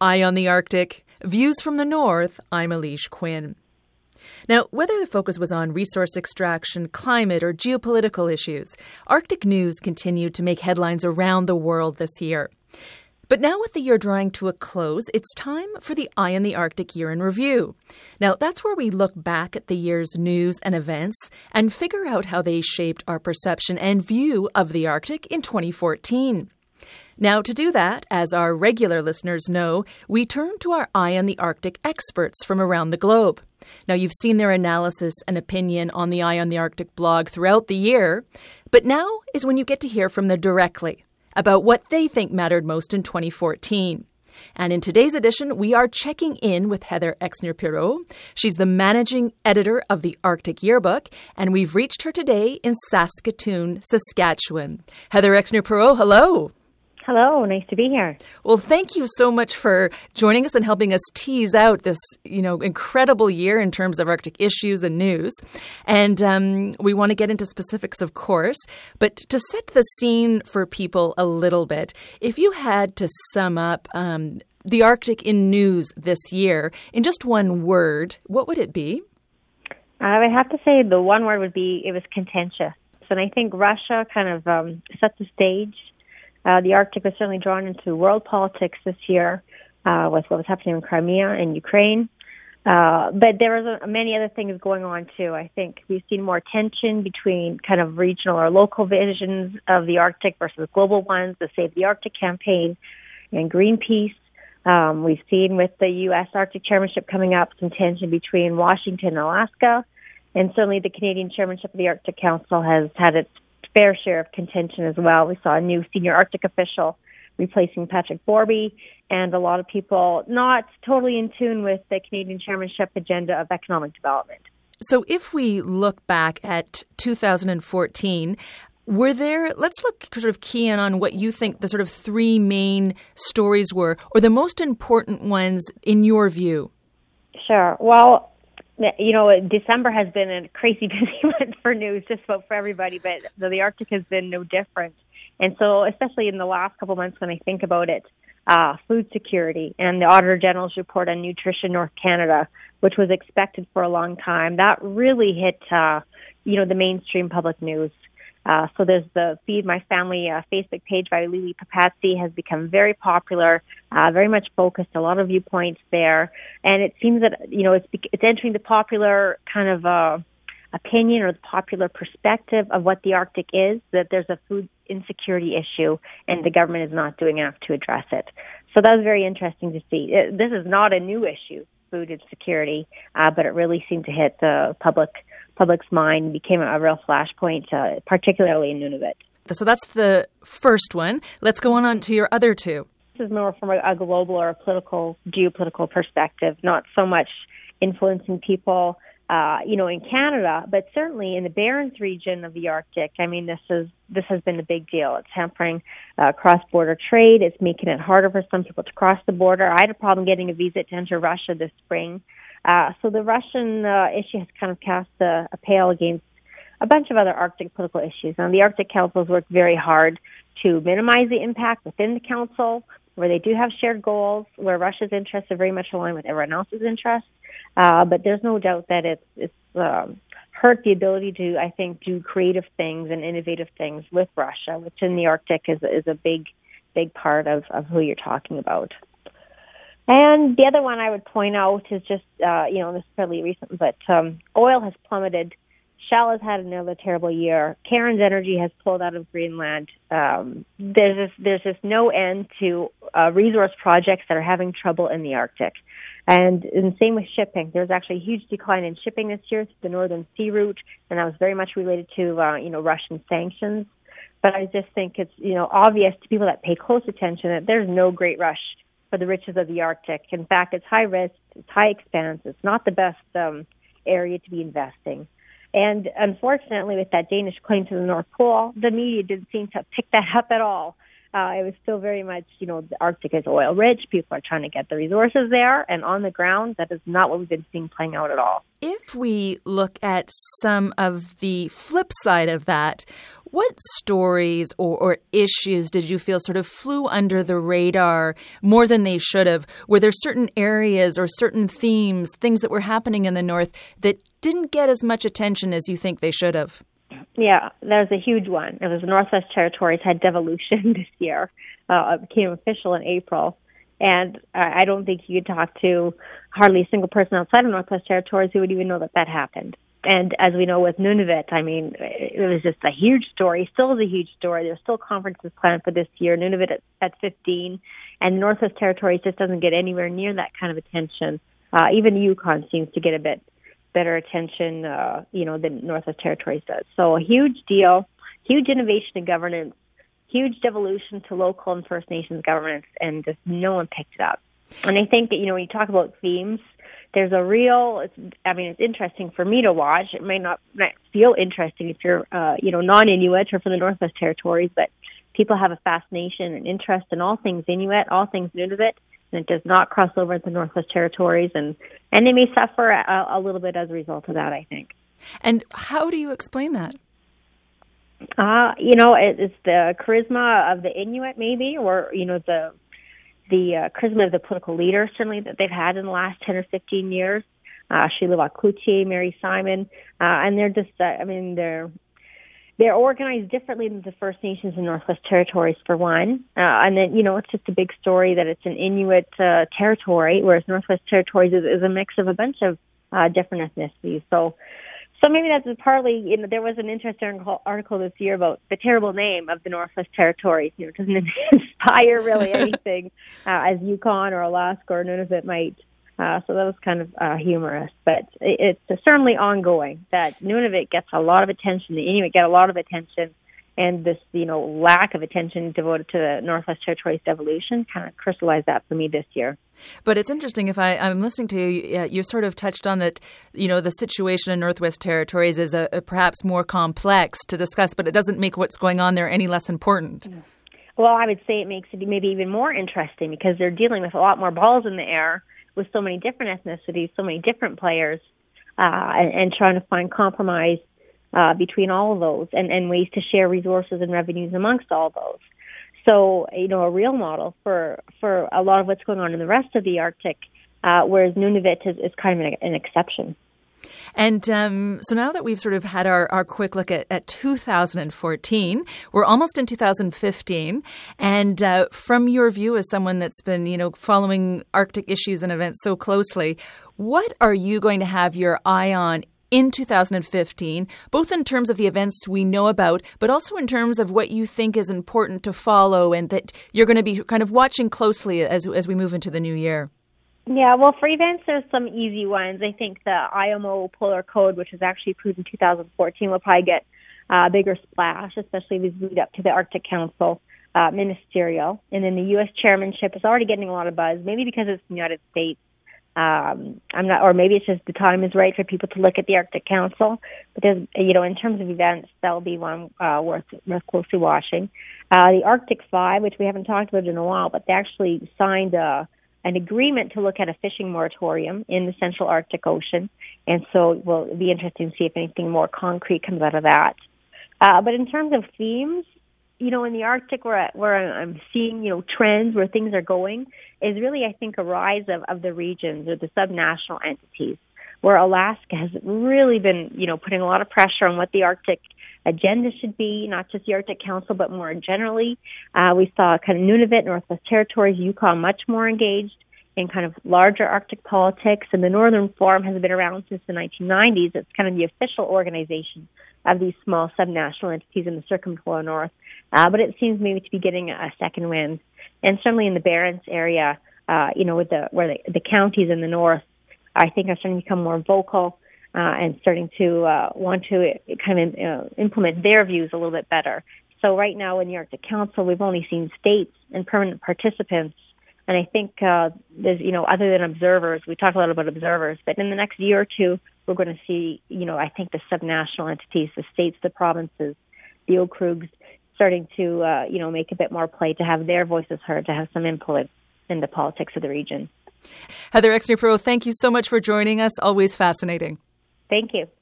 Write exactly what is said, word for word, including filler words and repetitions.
Eye on the Arctic, Views from the North. I'm Alish Quinn. Now, whether the focus was on resource extraction, climate, or geopolitical issues, Arctic news continued to make headlines around the world this year. But now with the year drawing to a close, it's time for the Eye on the Arctic Year in Review. Now, that's where we look back at the year's news and events and figure out how they shaped our perception and view of the Arctic in twenty fourteen. Now, to do that, as our regular listeners know, we turn to our Eye on the Arctic experts from around the globe. Now, you've seen their analysis and opinion on the Eye on the Arctic blog throughout the year, but now is when you get to hear from them directly about what they think mattered most in twenty fourteen. And in today's edition, we are checking in with Heather Exner-Pirot. She's the managing editor of the Arctic Yearbook, and we've reached her today in Saskatoon, Saskatchewan. Heather Exner-Pirot, hello. Hello, nice to be here. Well, thank you so much for joining us and helping us tease out this, you know, incredible year in terms of Arctic issues and news. And um, we want to get into specifics, of course. But to set the scene for people a little bit, if you had to sum up um, the Arctic in news this year in just one word, what would it be? I would have to say the one word would be it was contentious. And I think Russia kind of um, set the stage. Uh, the Arctic was certainly drawn into world politics this year uh, with what was happening in Crimea and Ukraine. Uh, but there was a, many other things going on, too. I think we've seen more tension between kind of regional or local visions of the Arctic versus global ones, the Save the Arctic campaign and Greenpeace. Um, we've seen with the U S Arctic chairmanship coming up some tension between Washington and Alaska. And certainly the Canadian chairmanship of the Arctic Council has had its fair share of contention as well. We saw a new senior Arctic official replacing Patrick Borby, and a lot of people not totally in tune with the Canadian chairmanship agenda of economic development. So if we look back at two thousand fourteen, were there, let's look sort of key in on what you think the sort of three main stories were, or the most important ones in your view. Sure. Well, you know, December has been a crazy busy month for news, just about for everybody, but the Arctic has been no different. And so, especially in the last couple of months when I think about it, uh, food security and the Auditor General's report on Nutrition North Canada, which was expected for a long time, that really hit, uh, you know, the mainstream public news. Uh, so there's the Feed My Family uh, Facebook page by Lily Papazzi has become very popular, uh, very much focused, a lot of viewpoints there. And it seems that, you know, it's it's entering the popular kind of uh, opinion or the popular perspective of what the Arctic is, that there's a food insecurity issue and the government is not doing enough to address it. So that was very interesting to see. It, this is not a new issue, food insecurity, uh, but it really seemed to hit the public public's mind, became a real flashpoint, uh, particularly in Nunavut. So that's the first one. Let's go on, on to your other two. This is more from a, a global or a political, geopolitical perspective, not so much influencing people, uh, you know, in Canada, but certainly in the Barents region of the Arctic. I mean, this is this has been a big deal. It's hampering uh, cross-border trade. It's making it harder for some people to cross the border. I had a problem getting a visa to enter Russia this spring. Uh, so the Russian uh, issue has kind of cast a, a pale against a bunch of other Arctic political issues. And the Arctic Council has worked very hard to minimize the impact within the Council, where they do have shared goals, where Russia's interests are very much aligned with everyone else's interests. Uh, but there's no doubt that it's, it's um, hurt the ability to, I think, do creative things and innovative things with Russia, which in the Arctic is, is a big, big part of, of who you're talking about. And the other one I would point out is just, uh, you know, this is fairly recent, but um, oil has plummeted. Shell has had another terrible year. Cairns Energy has pulled out of Greenland. Um, there's just, there's just no end to uh, resource projects that are having trouble in the Arctic. And, and same with shipping. There's actually a huge decline in shipping this year through the Northern Sea Route, and that was very much related to, uh, you know, Russian sanctions. But I just think it's, you know, obvious to people that pay close attention that there's no great rush for the riches of the Arctic. In fact, it's high risk, it's high expanse, it's not the best um, area to be investing. And unfortunately, with that Danish claim to the North Pole, the media didn't seem to pick that up at all. Uh, it was still very much, you know, the Arctic is oil rich. People are trying to get the resources there. And on the ground, that is not what we've been seeing playing out at all. If we look at some of the flip side of that, What stories or, or issues did you feel sort of flew under the radar more than they should have? Were there certain areas or certain themes, things that were happening in the North that didn't get as much attention as you think they should have? Yeah, that was a huge one. It was the Northwest Territories had devolution this year. Uh, it became official in April. And I don't think you could talk to hardly a single person outside of Northwest Territories who would even know that that happened. And as we know with Nunavut, I mean, it was just a huge story. Still is a huge story. There's still conferences planned for this year. Nunavut at, at fifteen, and Northwest Territories just doesn't get anywhere near that kind of attention. Uh, even Yukon seems to get a bit better attention, uh, you know, than Northwest Territories does. So a huge deal, huge innovation in governance, huge devolution to local and First Nations governments, and just no one picked it up. And I think that, you know, when you talk about themes, there's a real, it's, I mean, it's interesting for me to watch. It may not, not feel interesting if you're, uh, you know, non-Inuit or from the Northwest Territories, but people have a fascination and interest in all things Inuit, all things Nunavut, and it does not cross over into the Northwest Territories, and, and they may suffer a, a little bit as a result of that, I think. And how do you explain that? Uh, you know, it, it's the charisma of the Inuit, maybe, or, you know, the the uh, charisma of the political leaders, certainly, that they've had in the last ten or fifteen years. Uh, Sheila Cloutier, Mary Simon, uh, and they're just, uh, I mean, they're they're organized differently than the First Nations and Northwest Territories, for one. Uh, and then, you know, it's just a big story that it's an Inuit uh, territory, whereas Northwest Territories is, is a mix of a bunch of uh, different ethnicities. So, So maybe that's partly, you know, there was an interesting article this year about the terrible name of the Northwest Territories. You know, it doesn't inspire really anything uh, as Yukon or Alaska or Nunavut might. Uh, so that was kind of uh, humorous. But it, it's certainly ongoing that Nunavut gets a lot of attention, the Inuit get a lot of attention, and this, you know, lack of attention devoted to the Northwest Territories devolution kind of crystallized that for me this year. But it's interesting, if I, I'm listening to you, uh, you sort of touched on that, you know, the situation in Northwest Territories is a, a perhaps more complex to discuss, but it doesn't make what's going on there any less important. Well, I would say it makes it maybe even more interesting because they're dealing with a lot more balls in the air with so many different ethnicities, so many different players, uh, and, and trying to find compromise uh, between all of those and, and ways to share resources and revenues amongst all those. So, you know, a real model for, for a lot of what's going on in the rest of the Arctic, uh, whereas Nunavut is, is kind of an, an exception. And um, so now that we've sort of had our, our quick look at, at two thousand fourteen, we're almost in two thousand fifteen. And uh, from your view as someone that's been, you know, following Arctic issues and events so closely, what are you going to have your eye on in two thousand fifteen, both in terms of the events we know about, but also in terms of what you think is important to follow and that you're going to be kind of watching closely as as we move into the new year? Yeah, well, for events, there's some easy ones. I think the I M O Polar Code, which was actually approved in two thousand fourteen, will probably get a bigger splash, especially as we lead up to the Arctic Council uh, ministerial. And then the U S chairmanship is already getting a lot of buzz, maybe because it's the United States. Um, I'm not, or maybe it's just the time is right for people to look at the Arctic Council. But there's, you know, in terms of events, that'll be one uh, worth, worth closely watching. Uh, the Arctic Five, which we haven't talked about in a while, but they actually signed a an agreement to look at a fishing moratorium in the Central Arctic Ocean. And so well, it'll be interesting to see if anything more concrete comes out of that. Uh, but in terms of themes, you know, in the Arctic where, where I'm seeing, you know, trends where things are going is really, I think, a rise of, of the regions or the subnational entities, where Alaska has really been, you know, putting a lot of pressure on what the Arctic agenda should be, not just the Arctic Council, but more generally. Uh, we saw kind of Nunavut, Northwest Territories, Yukon much more engaged in kind of larger Arctic politics, and the Northern Forum has been around since the nineteen nineties. It's kind of the official organization of these small subnational entities in the circumpolar North, uh, but it seems maybe to be getting a second wind. And certainly in the Barents area, uh, you know, with the where the, the counties in the north, I think are starting to become more vocal. Uh, and starting to uh, want to kind of uh, implement their views a little bit better. So right now in the Arctic Council, we've only seen states and permanent participants. And I think uh, there's, you know, other than observers, we talk a lot about observers, but in the next year or two, we're going to see, you know, I think the subnational entities, the states, the provinces, the Okrugs, starting to, uh, you know, make a bit more play to have their voices heard, to have some input in the politics of the region. Heather Exner-Perot, thank you so much for joining us. Always fascinating. Thank you.